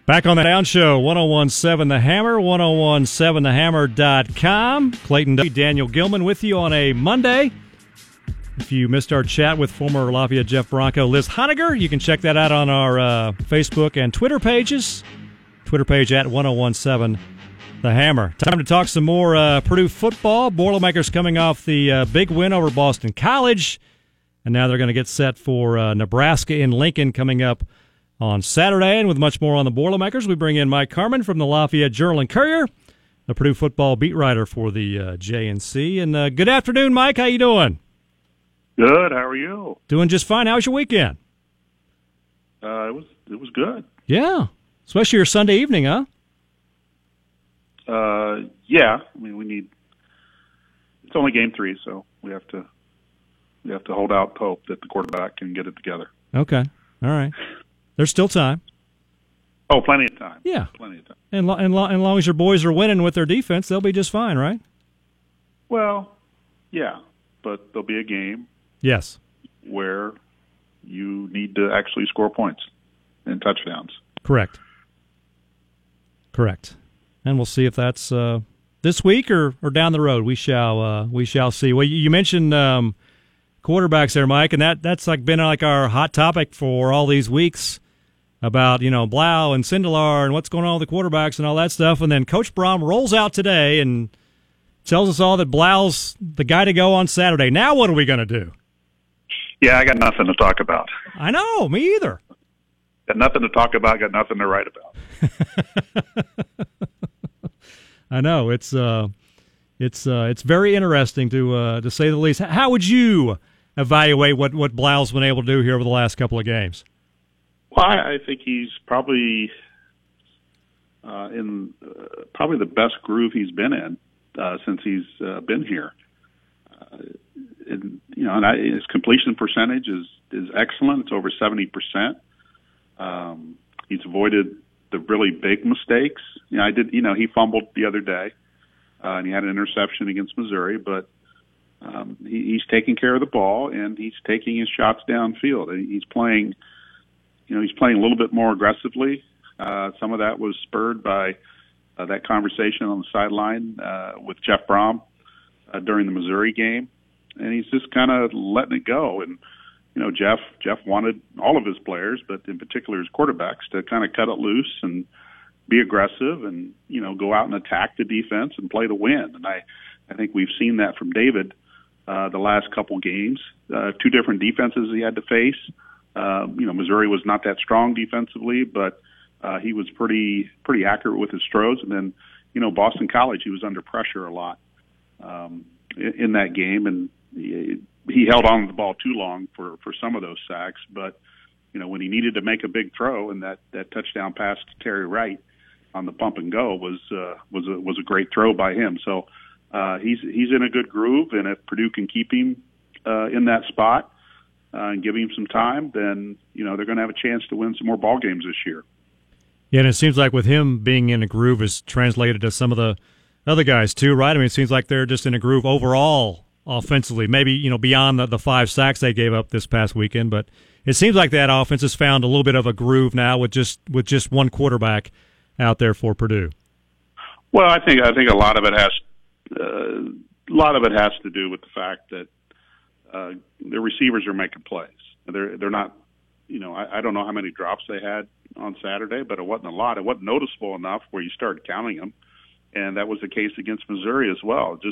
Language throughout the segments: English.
Back on the Down Show, 1017 The Hammer, 1017thehammer.com. Clayton W. Daniel Gilman with you on a Monday. If you missed our chat with former Lafayette Jeff Bronco Liz Honiger, you can check that out on our Facebook and Twitter pages. Twitter page at 1017 The Hammer. Time to talk some more Purdue football. Boilermakers coming off the big win over Boston College, and now they're going to get set for Nebraska in Lincoln coming up on Saturday. And with much more on the Boilermakers, we bring in Mike Carmen from the Lafayette Journal and Courier, the Purdue football beat writer for the JNC. And good afternoon, Mike. How you doing? Good. How are you? Doing just fine. How was your weekend? It was good. Yeah, especially your Sunday evening, huh? Yeah. I mean, it's only game 3, so we have to hold out hope that the quarterback can get it together. Okay. All right. There's still time. Oh, plenty of time. Yeah. Plenty of time. And long as your boys are winning with their defense, they'll be just fine, right? Well, yeah, but there'll be a game. Yes. Where you need to actually score points and touchdowns. Correct. And we'll see if that's this week or down the road. We shall see. Well, you mentioned quarterbacks there, Mike, and that's been our hot topic for all these weeks about Blau and Sindelar and what's going on with the quarterbacks and all that stuff. And then Coach Brom rolls out today and tells us all that Blau's the guy to go on Saturday. Now what are we going to do? Yeah, I got nothing to talk about. I know, me either. Got nothing to talk about, got nothing to write about. I know, it's very interesting to say the least. How would you evaluate what Blau's been able to do here over the last couple of games? Well, I think he's probably in probably the best groove he's been in since he's been here. His completion percentage is excellent. It's over 70%. He's avoided the really big mistakes. He fumbled the other day, and he had an interception against Missouri, but he's taking care of the ball and he's taking his shots downfield. He's playing a little bit more aggressively. Some of that was spurred by that conversation on the sideline with Jeff Brom during the Missouri game. And he's just kind of letting it go. And, Jeff wanted all of his players, but in particular his quarterbacks, to kind of cut it loose and be aggressive and, go out and attack the defense and play to win. And I think we've seen that from David the last couple games. 2 different defenses he had to face. Missouri was not that strong defensively, but he was pretty accurate with his throws. And then, Boston College, he was under pressure a lot in that game, and he held on to the ball too long for some of those sacks. But when he needed to make a big throw, and that touchdown pass to Terry Wright on the pump and go was a great throw by him. So he's in a good groove, and if Purdue can keep him in that spot and give him some time, then they're going to have a chance to win some more ball games this year. Yeah, and it seems like with him being in a groove is translated to some of the other guys too, right? I mean, it seems like they're just in a groove overall offensively, maybe beyond the 5 sacks they gave up this past weekend, but it seems like that offense has found a little bit of a groove now with just one quarterback out there for Purdue. Well, I think a lot of it has to do with the fact that the receivers are making plays. They're not, I don't know how many drops they had on Saturday, but it wasn't a lot. It wasn't noticeable enough where you started counting them, and that was the case against Missouri as well. Just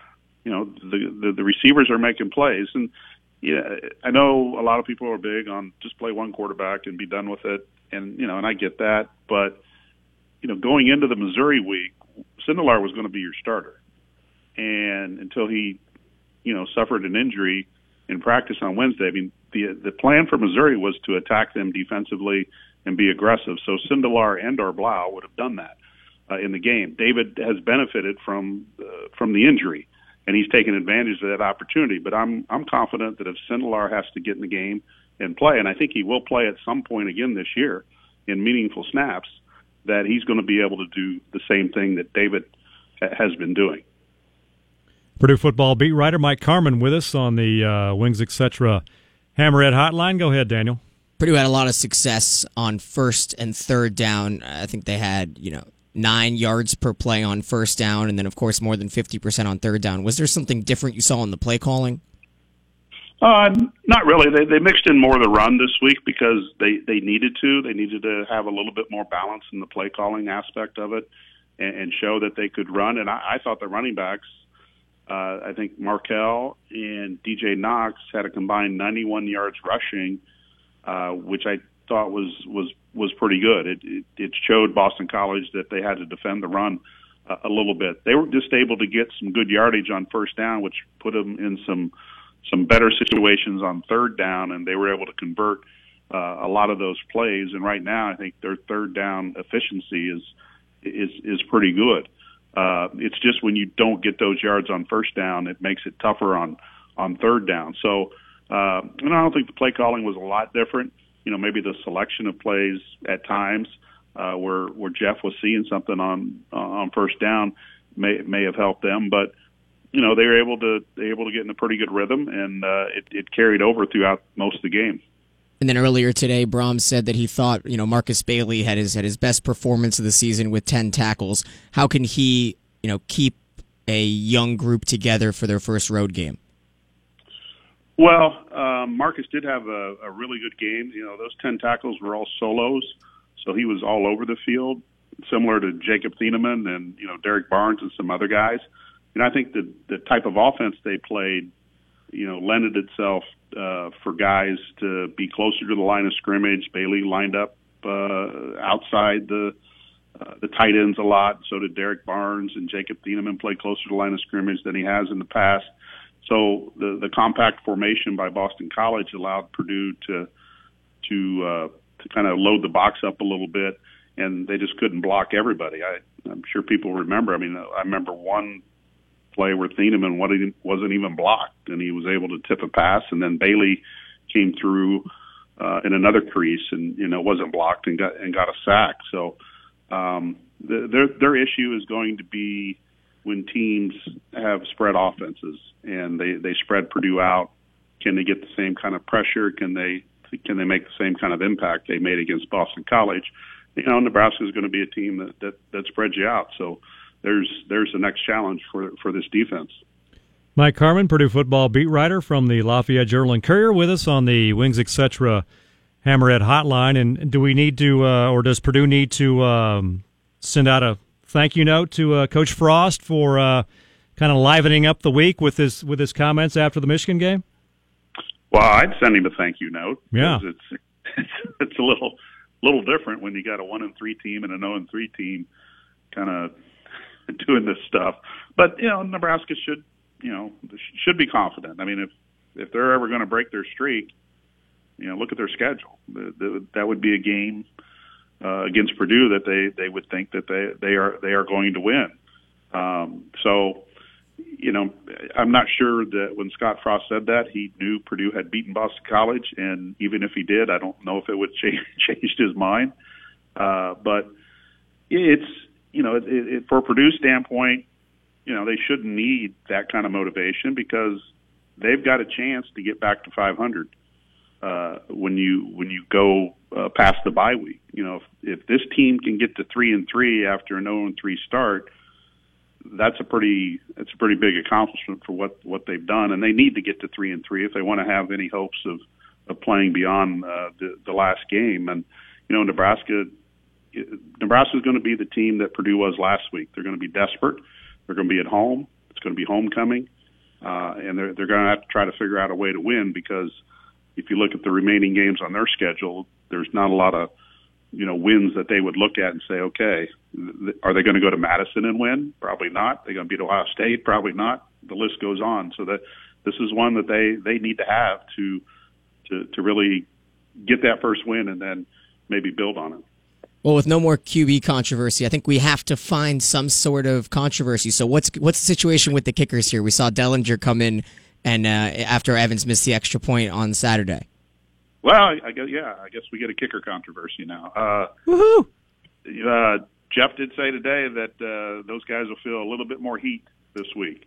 the receivers are making plays, and I know a lot of people are big on just play one quarterback and be done with it, and and I get that, but going into the Missouri week, Sindelar was going to be your starter, and until he suffered an injury in practice on Wednesday, I mean the plan for Missouri was to attack them defensively and be aggressive. So Sindelar and or Blau would have done that in the game. David has benefited from the injury, and he's taken advantage of that opportunity. But I'm confident that if Sindelar has to get in the game and play, and I think he will play at some point again this year in meaningful snaps, that he's going to be able to do the same thing that David has been doing. Purdue football beat writer Mike Carmen with us on the Wings Etc. Hammerhead Hotline. Go ahead, Daniel. Purdue had a lot of success on first and third down. I think they had, 9 yards per play on first down, and then, of course, more than 50% on third down. Was there something different you saw in the play calling? Not really. They mixed in more of the run this week because they needed to. They needed to have a little bit more balance in the play calling aspect of it and show that they could run. And I thought the running backs, I think Markell and DJ Knox had a combined 91 yards rushing, which I thought was pretty good. It showed Boston College that they had to defend the run a little bit. They were just able to get some good yardage on first down, which put them in some better situations on third down, and they were able to convert a lot of those plays. And right now, I think their third down efficiency is pretty good. It's just when you don't get those yards on first down, it makes it tougher on third down. So, and I don't think the play calling was a lot different. Maybe the selection of plays at times where Jeff was seeing something on first down may have helped them, but they were able to get in a pretty good rhythm, and it carried over throughout most of the game. And then earlier today, Brahms said that he thought Marcus Bailey had his best performance of the season with 10 tackles. How can he keep a young group together for their first road game? Well, Marcus did have a really good game. Those 10 tackles were all solos, so he was all over the field, similar to Jacob Thieneman and Derek Barnes and some other guys. And I think the type of offense they played, lended itself for guys to be closer to the line of scrimmage. Bailey lined up outside the tight ends a lot. So did Derek Barnes, and Jacob Thieneman played closer to the line of scrimmage than he has in the past. So the compact formation by Boston College allowed Purdue to kind of load the box up a little bit, and they just couldn't block everybody. I'm sure people remember. I remember one play where Thieneman wasn't even blocked, and he was able to tip a pass, and then Bailey came through in another crease and wasn't blocked and got a sack. So their issue is going to be when teams have spread offenses and they spread Purdue out. Can they get the same kind of pressure? Can they make the same kind of impact they made against Boston College? Nebraska is going to be a team that spreads you out. So there's the next challenge for this defense. Mike Carmin, Purdue football beat writer from the Lafayette Journal and Courier, with us on the Wings Etc. Hammerhead Hotline. And do we need to, or does Purdue need to send out a thank you note to Coach Frost for kind of livening up the week with his comments after the Michigan game? Well, I'd send him a thank you note. Yeah, it's a little different when you got a 1-3 team and a 0-3 team kind of doing this stuff. But Nebraska should be confident. I mean, if they're ever going to break their streak, look at their schedule. That would be a game against Purdue that they would think that they are going to win. So, I'm not sure that when Scott Frost said that, he knew Purdue had beaten Boston College, and even if he did, I don't know if it would changed his mind. But it's for Purdue's standpoint, they shouldn't need that kind of motivation because they've got a chance to get back to 500 when you go past the bye week. If this team can get to 3-3 after an 0-3 start, that's a pretty big accomplishment for what they've done, and they need to get to 3-3 if they want to have any hopes of playing beyond the last game. And Nebraska is going to be the team that Purdue was last week. They're going to be desperate. They're going to be at home. It's going to be homecoming, and they're going to have to try to figure out a way to win because if you look at the remaining games on their schedule, there's not a lot of wins that they would look at and say, okay, are they going to go to Madison and win? Probably not. They're going to beat Ohio State? Probably not. The list goes on. So that this is one that they need to have to really get that first win and then maybe build on it. Well, with no more QB controversy, I think we have to find some sort of controversy. So what's the situation with the kickers here? We saw Dellinger come in and after Evans missed the extra point on Saturday. Well, I guess we get a kicker controversy now. Woohoo! Jeff did say today that those guys will feel a little bit more heat this week.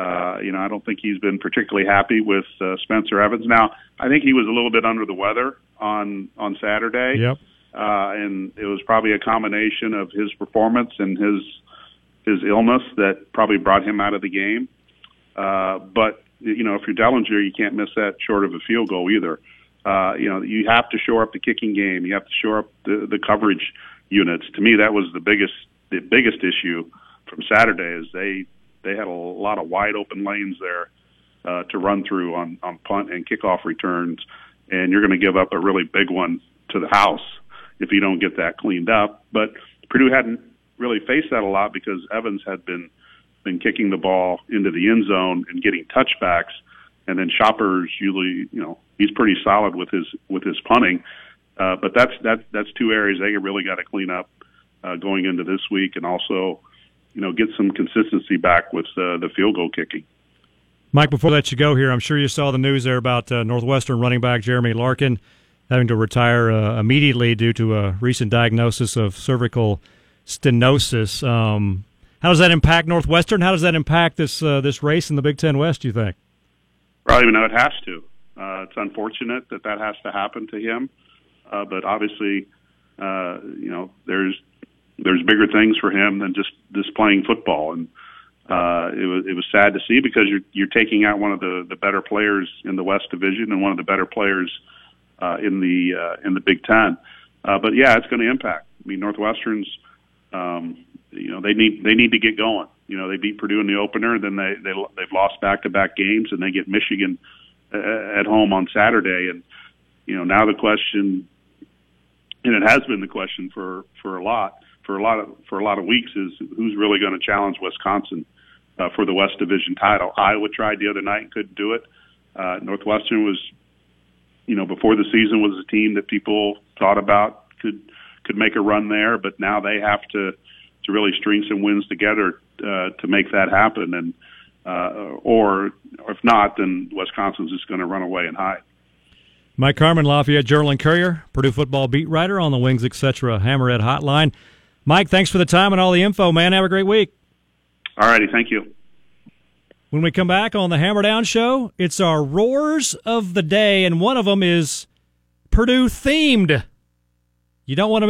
I don't think he's been particularly happy with Spencer Evans. Now, I think he was a little bit under the weather on Saturday. Yep. And it was probably a combination of his performance and his illness that probably brought him out of the game. But if you're Dellinger, you can't miss that short of a field goal either. You have to shore up the kicking game. You have to shore up the coverage units. To me, that was the biggest issue from Saturday. Is they had a lot of wide open lanes there to run through on punt and kickoff returns, and you're going to give up a really big one to the house if you don't get that cleaned up. But Purdue hadn't really faced that a lot because Evans had been kicking the ball into the end zone and getting touchbacks, and then Shoppers usually, he's pretty solid with his punting. But that's two areas they really got to clean up going into this week, and also, get some consistency back with the field goal kicking. Mike, before I let you go here, I'm sure you saw the news there about Northwestern running back Jeremy Larkin having to retire immediately due to a recent diagnosis of cervical stenosis. How does that impact Northwestern? How does that impact this race in the Big Ten West, do you think? Well, it has to. It's unfortunate that has to happen to him. But obviously, there's bigger things for him than just playing football. And it was sad to see because you're taking out one of the better players in the West Division and one of the better players in the Big Ten. But yeah, it's going to impact. Northwestern's they need to get going. They beat Purdue in the opener, then they've lost back-to-back games, and they get Michigan at home on Saturday. And now the question, and it has been the question for a lot of weeks, is who's really going to challenge Wisconsin for the West Division title. Iowa tried the other night and couldn't do it. Northwestern was, before the season, was a team that people thought about could make a run there, but now they have to really string some wins together to make that happen. And or if not, then Wisconsin's just going to run away and hide. Mike Carmin, Lafayette Journal-Courier, Purdue football beat writer on the Wings Etc. Hammerhead Hotline. Mike, thanks for the time and all the info, man. Have a great week. All righty, thank you. When we come back on the Hammer Down Show, it's our roars of the day, and one of them is Purdue-themed. You don't want to